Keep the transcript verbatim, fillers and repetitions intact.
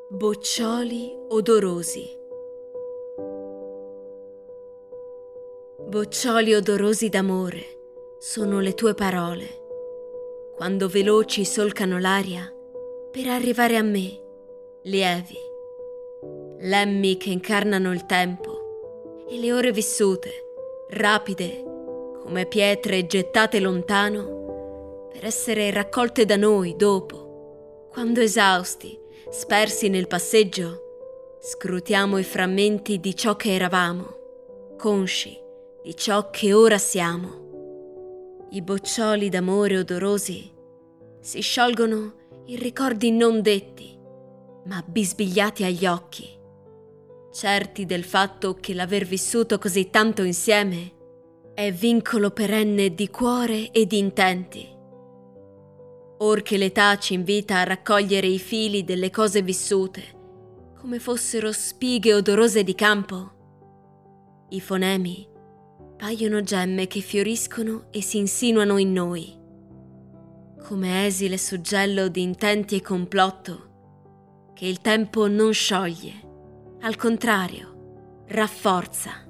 Boccioli odorosi. Boccioli odorosi d'amore sono le tue parole, quando veloci solcano l'aria per arrivare a me, lievi. Lemmi che incarnano il tempo e le ore vissute, rapide come pietre gettate lontano, per essere raccolte da noi dopo, quando esausti, spersi nel passeggio, scrutiamo i frammenti di ciò che eravamo, consci di ciò che ora siamo. I boccioli d'amore odorosi si sciolgono in ricordi non detti, ma bisbigliati agli occhi, certi del fatto che l'aver vissuto così tanto insieme è vincolo perenne di cuore e di intenti. Or che l'età ci invita a raccogliere i fili delle cose vissute, come fossero spighe odorose di campo, i fonemi paiono gemme che fioriscono e si insinuano in noi, come esile suggello di intenti e complotto che il tempo non scioglie, al contrario, rafforza.